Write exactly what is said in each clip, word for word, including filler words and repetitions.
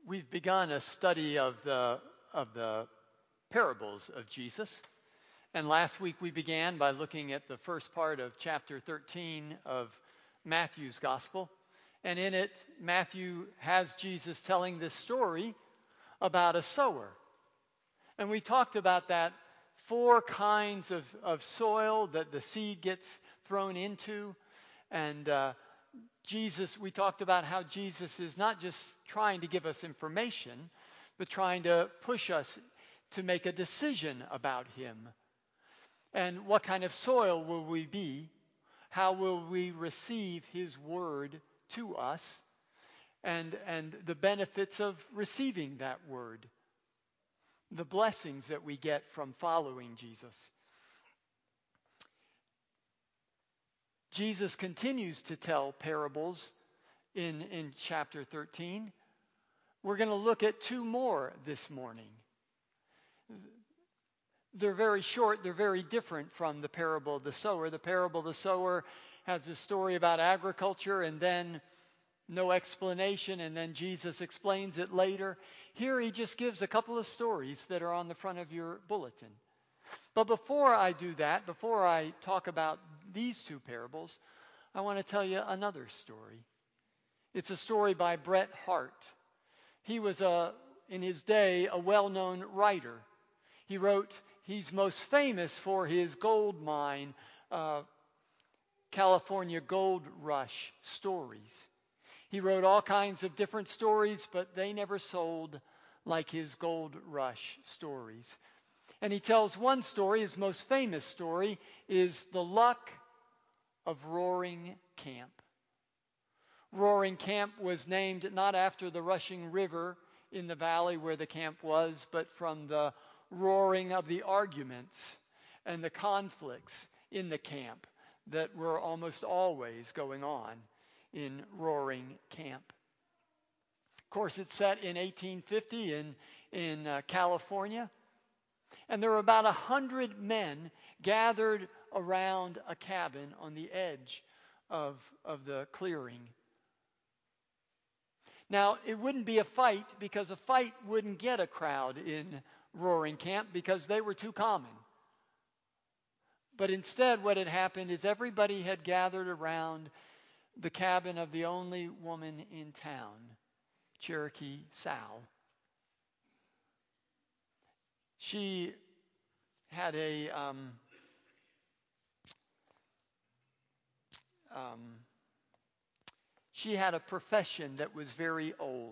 We've begun a study of the of the parables of Jesus. And last week we began by looking at the first part of chapter thirteen of Matthew's gospel. And in it, Matthew has Jesus telling this story about a sower. And we talked about that four kinds of, of soil that the seed gets thrown into. And uh, Jesus, we talked about how Jesus is not just trying to give us information, but trying to push us to make a decision about him. And what kind of soil will we be? How will we receive his word to us? And, and the benefits of receiving that word. The blessings that we get from following Jesus. Jesus continues to tell parables in, in chapter thirteen. We're going to look at two more this morning. They're very short. They're very different from the parable of the sower. The parable of the sower has a story about agriculture and then no explanation, and then Jesus explains it later. Here he just gives a couple of stories that are on the front of your bulletin. But before I do that, before I talk about these two parables, I want to tell you another story. It's a story by Bret Harte. He was, a, in his day, a well-known writer. He wrote, he's most famous for his gold mine, uh, California Gold Rush stories. He wrote all kinds of different stories, but they never sold like his Gold Rush stories. And he tells one story, his most famous story, is The Luck of Roaring Camp. Roaring Camp was named not after the rushing river in the valley where the camp was, but from the roaring of the arguments and the conflicts in the camp that were almost always going on in Roaring Camp. Of course, it's set in eighteen fifty in, in uh, California. And there were about a hundred men gathered around a cabin on the edge of, of the clearing. Now, it wouldn't be a fight because a fight wouldn't get a crowd in Roaring Camp because they were too common. But instead, what had happened is everybody had gathered around the cabin of the only woman in town, Cherokee Sal. She had a um, um, she had a profession that was very old,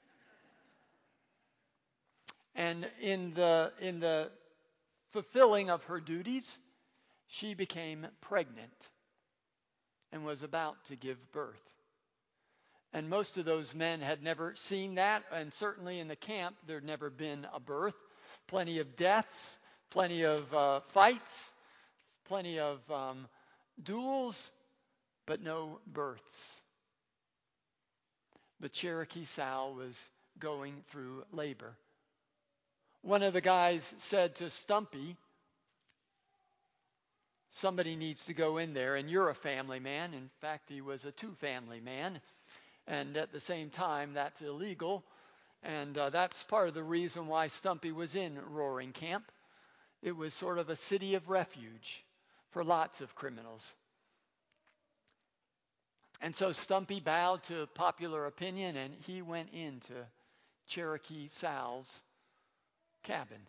and in the in the fulfilling of her duties, she became pregnant and was about to give birth. And most of those men had never seen that, and certainly in the camp there'd never been a birth. Plenty of deaths, plenty of uh, fights, plenty of um, duels, but no births. But Cherokee Sal was going through labor. One of the guys said to Stumpy, somebody needs to go in there, and you're a family man. In fact, he was a two-family man. And at the same time, that's illegal. And uh, that's part of the reason why Stumpy was in Roaring Camp. It was sort of a city of refuge for lots of criminals. And so Stumpy bowed to popular opinion, and he went into Cherokee Sal's cabin.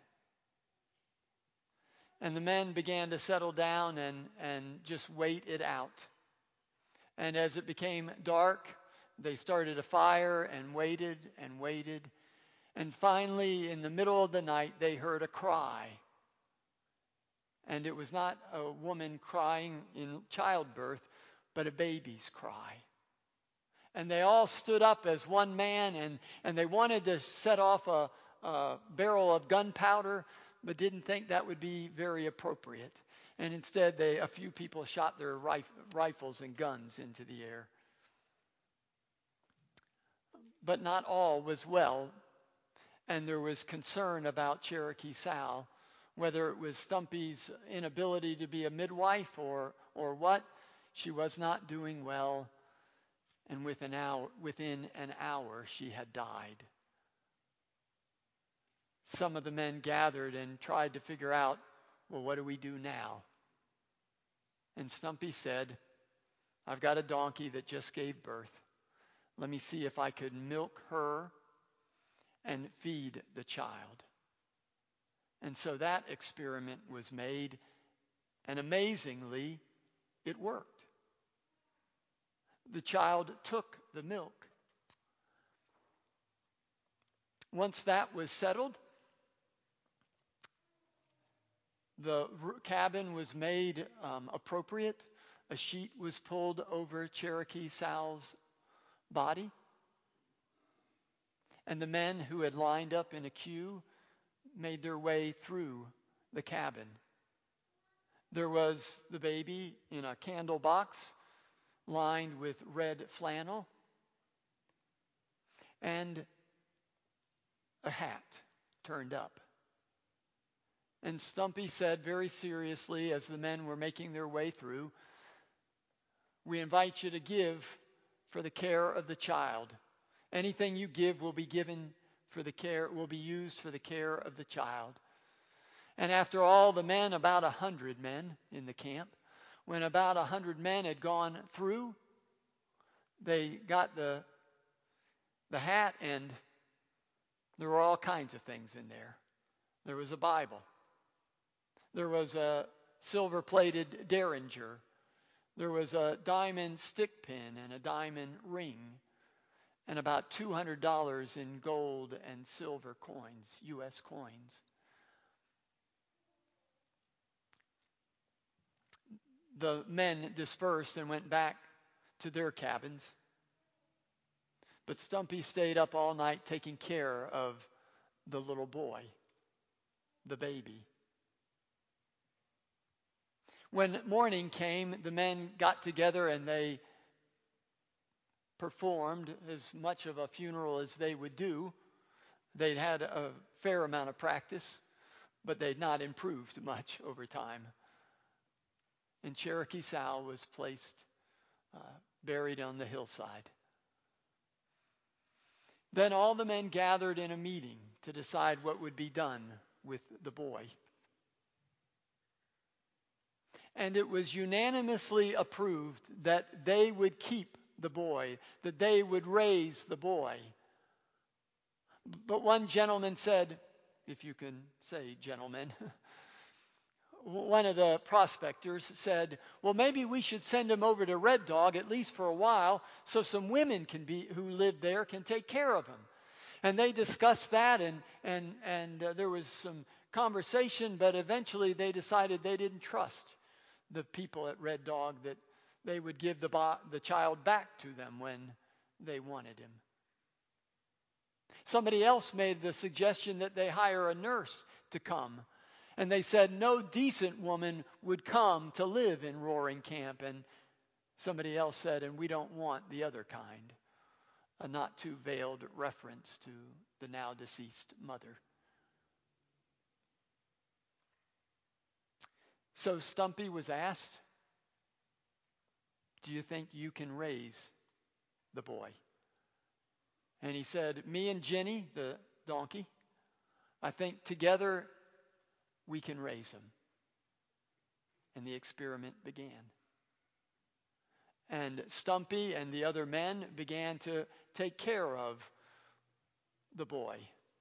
And the men began to settle down and, and just wait it out. And as it became dark, they started a fire and waited and waited. And finally, in the middle of the night, they heard a cry. And it was not a woman crying in childbirth, but a baby's cry. And they all stood up as one man, and, and they wanted to set off a, a barrel of gunpowder, but didn't think that would be very appropriate. And instead, they a few people shot their rif- rifles and guns into the air. But not all was well, and there was concern about Cherokee Sal, whether it was Stumpy's inability to be a midwife or or what. She was not doing well, and within an hour, within an hour she had died. some of the men gathered and tried to figure out, well, what do we do now? And Stumpy said, I've got a donkey that just gave birth. Let me see if I could milk her and feed the child. And so that experiment was made, and amazingly, it worked. The child took the milk. Once that was settled, the cabin was made um, appropriate. A sheet was pulled over Cherokee Sal's body. And the men who had lined up in a queue made their way through the cabin. There was the baby in a candle box lined with red flannel and a hat turned up. And Stumpy said very seriously, as the men were making their way through, we invite you to give for the care of the child. Anything you give will be given for the care, will be used for the care of the child. And after all the men, about a hundred men in the camp, when about a hundred men had gone through, they got the, the hat, and there were all kinds of things in there. There was a Bible. There was a silver-plated derringer. There was a diamond stick pin and a diamond ring, and about two hundred dollars in gold and silver coins, U S coins. The men dispersed and went back to their cabins. But Stumpy stayed up all night taking care of the little boy, the baby. When morning came, the men got together and they performed as much of a funeral as they would do. They'd had a fair amount of practice, but they'd not improved much over time. And Cherokee Sal was placed, uh, buried on the hillside. Then all the men gathered in a meeting to decide what would be done with the boy. And it was unanimously approved that they would keep the boy, that they would raise the boy. But one gentleman said, if you can say gentleman, one of the prospectors said, well, maybe we should send him over to Red Dog, at least for a while, so some women can be who live there can take care of him. And they discussed that, and and and uh, there was some conversation, but eventually they decided they didn't trust the people at Red Dog, that they would give the bo- the child back to them when they wanted him. Somebody else made the suggestion that they hire a nurse to come. And they said no decent woman would come to live in Roaring Camp. And somebody else said, and we don't want the other kind. A not too veiled reference to the now deceased mother. So Stumpy was asked, do you think you can raise the boy? And he said, me and Jenny, the donkey, I think together we can raise him. And the experiment began. And Stumpy and the other men began to take care of the boy.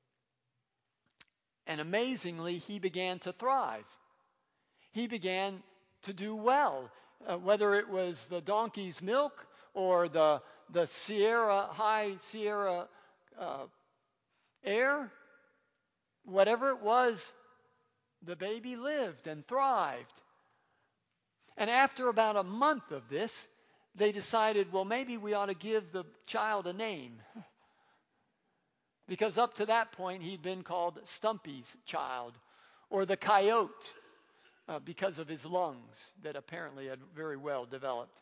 And amazingly, he began to thrive. He began to do well, uh, whether it was the donkey's milk or the the Sierra high Sierra uh, air, whatever it was, the baby lived and thrived. And after about a month of this, they decided, well, maybe we ought to give the child a name. Because up to that point, he'd been called Stumpy's child, or the coyote, uh, because of his lungs that apparently had very well developed.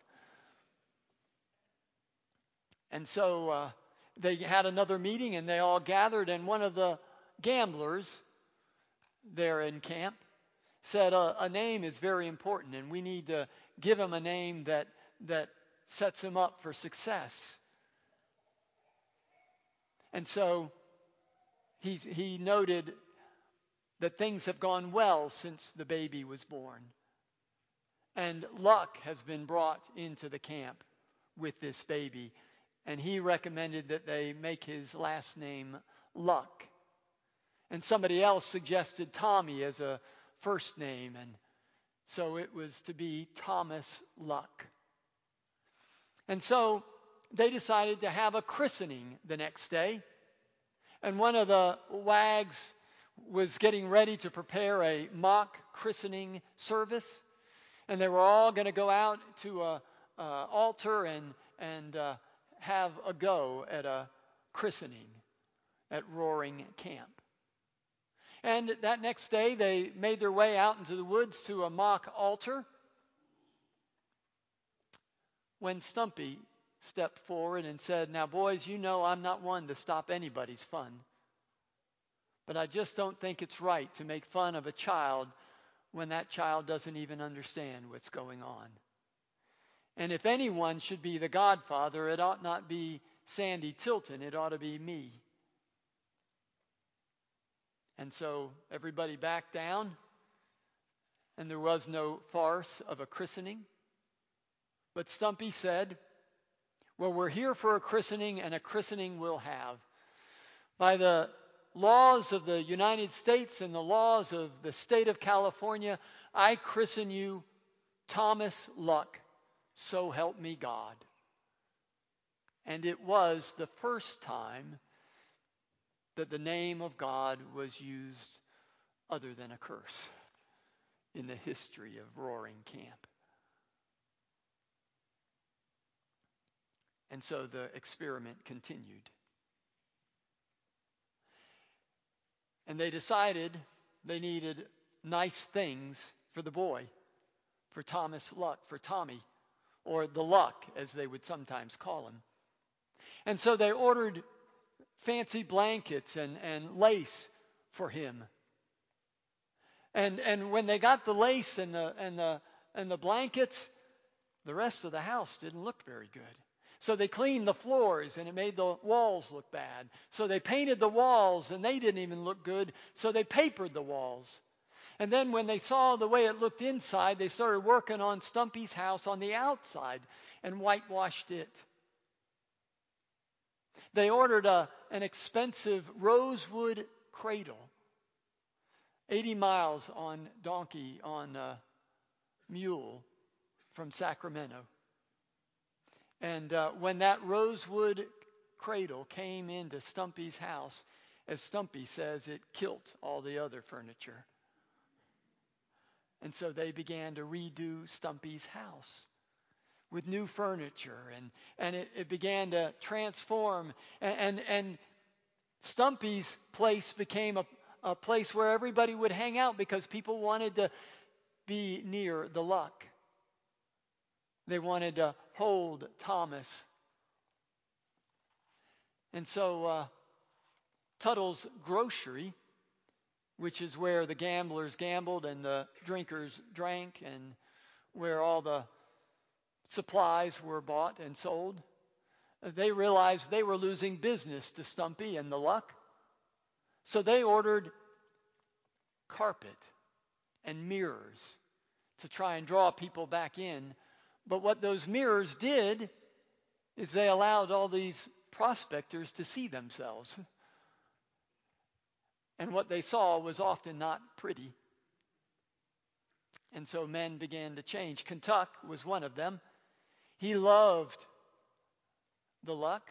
And so uh, they had another meeting, and they all gathered, and one of the gamblers there in camp said uh, a name is very important, and we need to give him a name that that sets him up for success. And so he he noted that things have gone well since the baby was born. And luck has been brought into the camp with this baby. And he recommended that they make his last name Luck. And somebody else suggested Tommy as a first name. And so it was to be Thomas Luck. And so they decided to have a christening the next day. And one of the wags was getting ready to prepare a mock christening service. And they were all going to go out to an altar and, and uh, have a go at a christening at Roaring Camp. And that next day, they made their way out into the woods to a mock altar when Stumpy stepped forward and said, "Now, boys, you know I'm not one to stop anybody's fun. But I just don't think it's right to make fun of a child when that child doesn't even understand what's going on. And if anyone should be the godfather, it ought not be Sandy Tilton. It ought to be me." And so everybody backed down, and there was no farce of a christening. But Stumpy said, "Well, we're here for a christening, and a christening we'll have. By the laws of the United States and the laws of the state of California, I christen you Thomas Luck, so help me God." And it was the first time that the name of God was used other than a curse in the history of Roaring Camp. And so the experiment continued. And they decided they needed nice things for the boy, for Thomas Luck, for Tommy, or the Luck, as they would sometimes call him. And so they ordered fancy blankets and, and lace for him. And and when they got the lace and the and the and the blankets, the rest of the house didn't look very good. So they cleaned the floors, and it made the walls look bad. So they painted the walls, and they didn't even look good. So they papered the walls. And then when they saw the way it looked inside, they started working on Stumpy's house on the outside and whitewashed it. They ordered a, an expensive rosewood cradle, eighty miles on donkey, on a mule from Sacramento. And uh, when that rosewood cradle came into Stumpy's house, as Stumpy says, it kilt all the other furniture. And so they began to redo Stumpy's house with new furniture, and, and it, it began to transform. And, and, and Stumpy's place became a, a place where everybody would hang out because people wanted to be near the Luck. They wanted to hold Thomas. And so uh, Tuttle's Grocery, which is where the gamblers gambled and the drinkers drank and where all the supplies were bought and sold, they realized they were losing business to Stumpy and the Luck. So they ordered carpet and mirrors to try and draw people back in. But what those mirrors did is they allowed all these prospectors to see themselves. And what they saw was often not pretty. And so men began to change. Kentuck was one of them. He loved the Luck.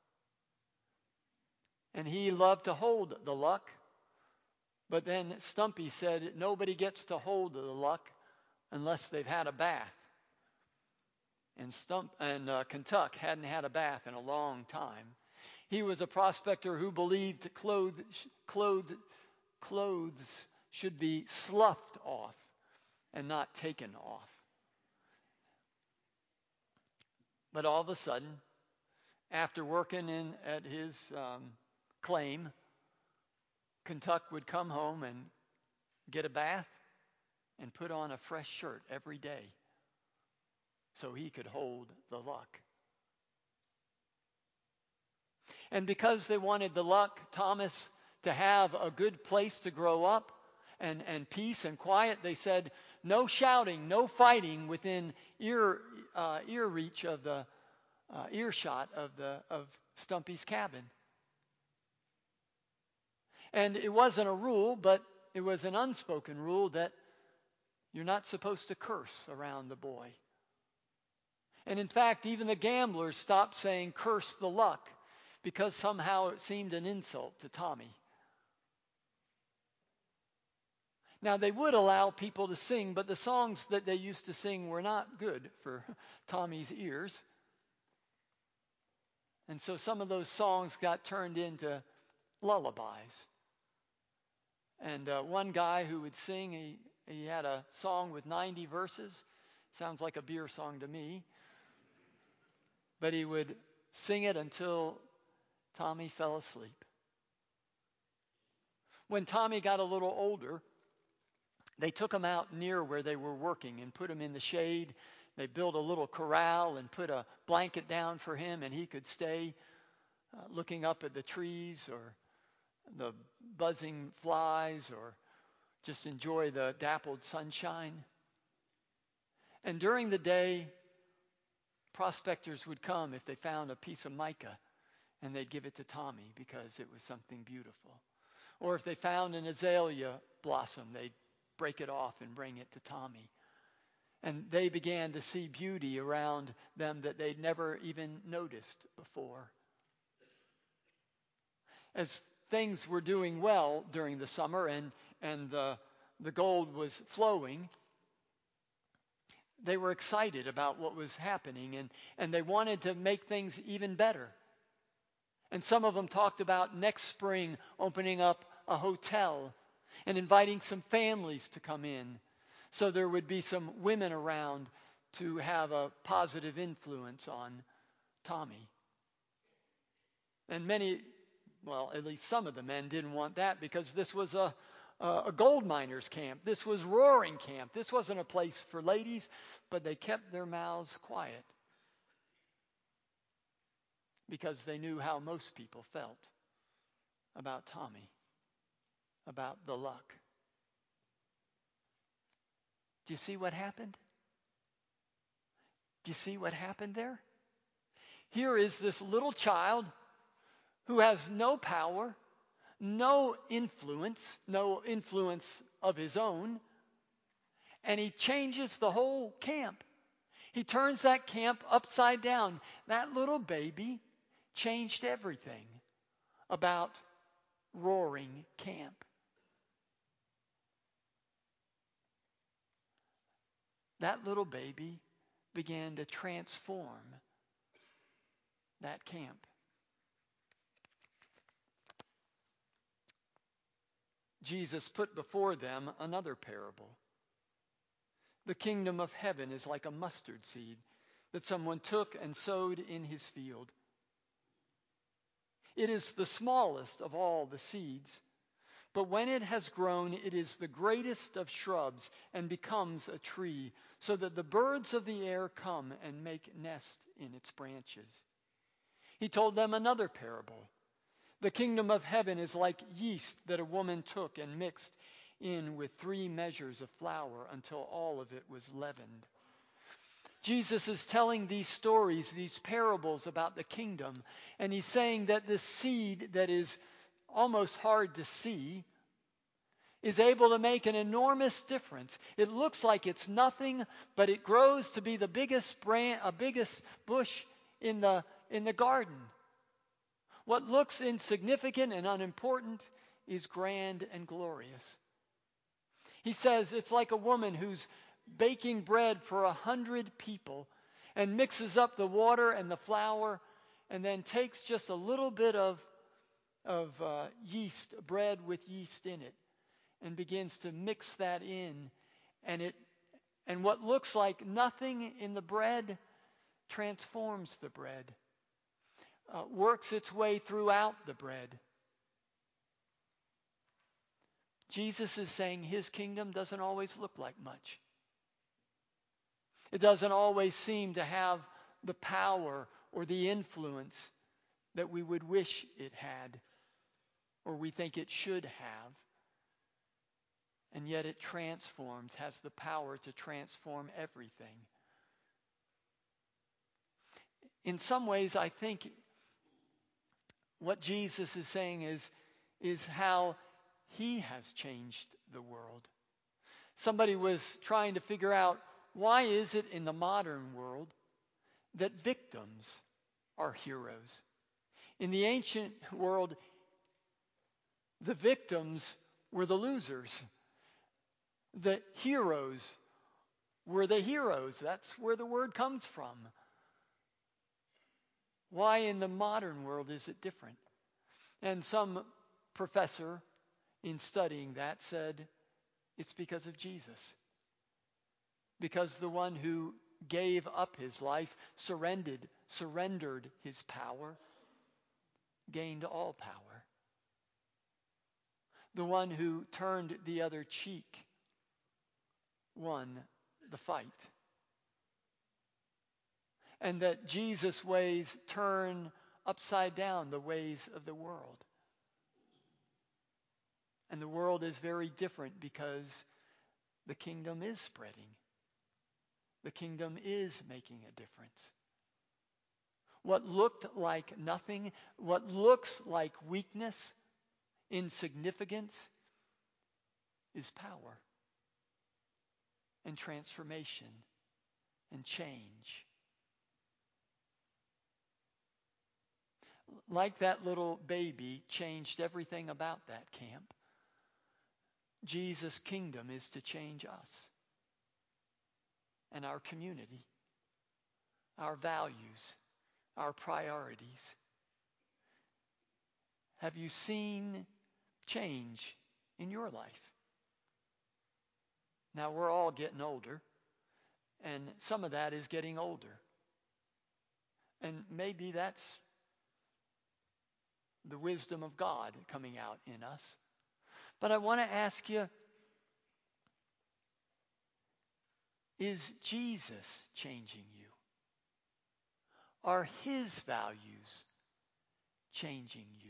And he loved to hold the Luck. But then Stumpy said nobody gets to hold the Luck unless they've had a bath. And Stump and uh, Kentuck hadn't had a bath in a long time. He was a prospector who believed clothes, clothes, clothes should be sloughed off and not taken off. But all of a sudden, after working in at his um, claim, Kentuck would come home and get a bath and put on a fresh shirt every day so he could hold the Luck. And because they wanted the Luck, Thomas, to have a good place to grow up, and, and peace and quiet. They said no shouting, no fighting within ear uh, ear reach of the uh, earshot of the of Stumpy's cabin. And it wasn't a rule, but it was an unspoken rule that you're not supposed to curse around the boy. And in fact, even the gamblers stopped saying curse the luck because somehow it seemed an insult to Tommy. Now, they would allow people to sing, but the songs that they used to sing were not good for Tommy's ears. And so some of those songs got turned into lullabies. And uh, one guy who would sing, he, he had a song with ninety verses. Sounds like a beer song to me. But he would sing it until Tommy fell asleep. When Tommy got a little older, they took him out near where they were working and put him in the shade. They built a little corral and put a blanket down for him, and he could stay uh, looking up at the trees or the buzzing flies or just enjoy the dappled sunshine. And during the day, prospectors would come if they found a piece of mica, and they'd give it to Tommy because it was something beautiful. Or if they found an azalea blossom, they'd break it off and bring it to Tommy. And they began to see beauty around them that they'd never even noticed before. As things were doing well during the summer and, and the, the gold was flowing, they were excited about what was happening, and, and they wanted to make things even better. And some of them talked about next spring opening up a hotel and inviting some families to come in so there would be some women around to have a positive influence on Tommy. And many, well, at least some of the men didn't want that because this was a, a gold miners' camp. This was roaring camp. This wasn't a place for ladies, but they kept their mouths quiet because they knew how most people felt about Tommy, about the luck. Do you see what happened? Do you see what happened there? Here is this little child who has no power, no influence, no influence of his own, and he changes the whole camp. He turns that camp upside down. That little baby changed everything about roaring camp. That little baby began to transform that camp. Jesus put before them another parable. The kingdom of heaven is like a mustard seed that someone took and sowed in his field. It is the smallest of all the seeds, but when it has grown, it is the greatest of shrubs and becomes a tree, so that the birds of the air come and make nest in its branches. He told them another parable. The kingdom of heaven is like yeast that a woman took and mixed in with three measures of flour until all of it was leavened. Jesus is telling these stories, these parables about the kingdom, and he's saying that this seed that is almost hard to see is able to make an enormous difference. It looks like it's nothing, but it grows to be the biggest branch, a biggest bush in the in the garden. What looks insignificant and unimportant is grand and glorious. He says it's like a woman who's baking bread for a hundred people and mixes up the water and the flour and then takes just a little bit of, of uh, yeast, bread with yeast in it, and begins to mix that in. And it and what looks like nothing in the bread transforms the bread, uh, works its way throughout the bread. Jesus is saying his kingdom doesn't always look like much. It doesn't always seem to have the power or the influence that we would wish it had or we think it should have. And yet it transforms, has the power to transform everything. In some ways, I think what Jesus is saying is, is how he has changed the world. Somebody was trying to figure out, why is it in the modern world that victims are heroes? In the ancient world, the victims were the losers. The heroes were the heroes. That's where the word comes from. Why in the modern world is it different? And some professor in studying that said, it's because of Jesus. Because the one who gave up his life, surrendered, surrendered his power, gained all power. The one who turned the other cheek won the fight. And that Jesus' ways turn upside down the ways of the world. And the world is very different because the kingdom is spreading. The kingdom is making a difference. What looked like nothing, what looks like weakness, insignificance, is power and transformation and change. Like that little baby changed everything about that camp, Jesus' kingdom is to change us and our community, our values, our priorities. Have you seen change in your life? Now, we're all getting older, and some of that is getting older. And maybe that's the wisdom of God coming out in us. But I want to ask you, is Jesus changing you? Are his values changing you?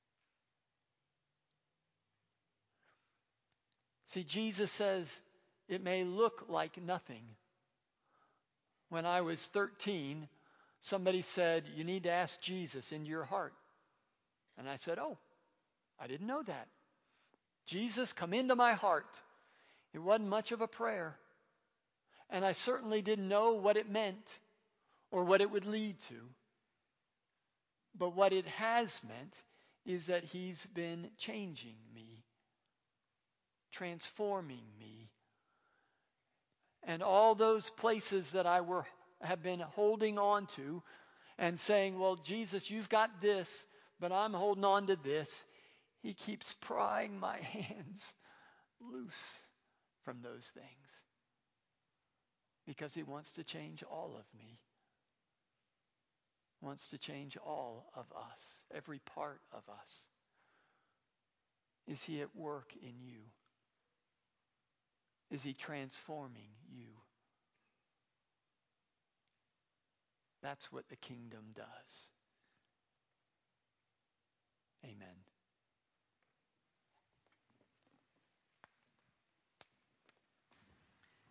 See, Jesus says it may look like nothing. When I was thirteen, somebody said, you need to ask Jesus into your heart. And I said, oh, I didn't know that. Jesus, come into my heart. It wasn't much of a prayer. And I certainly didn't know what it meant or what it would lead to. But what it has meant is that he's been changing me, transforming me. And all those places that I were have been holding on to and saying, well, Jesus, you've got this, but I'm holding on to this. He keeps prying my hands loose from those things because he wants to change all of me. Wants to change all of us, every part of us. Is he at work in you? Is he transforming you? That's what the kingdom does. Amen.